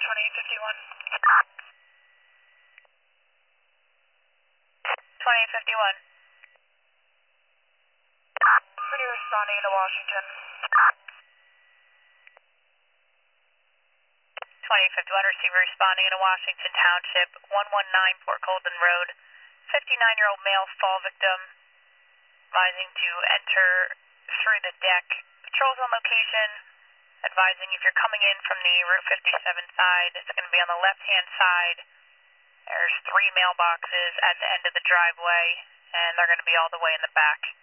2851. 2851. Pretty responding to Washington. 2851, receiver responding into Washington Township, 119 Port Colden Road. 59-year-old male fall victim, advising to enter through the deck. Patrols on location, advising if you're coming in from the Route 57 side, it's going to be on the left-hand side. There's 3 mailboxes at the end of the driveway, and they're going to be all the way in the back.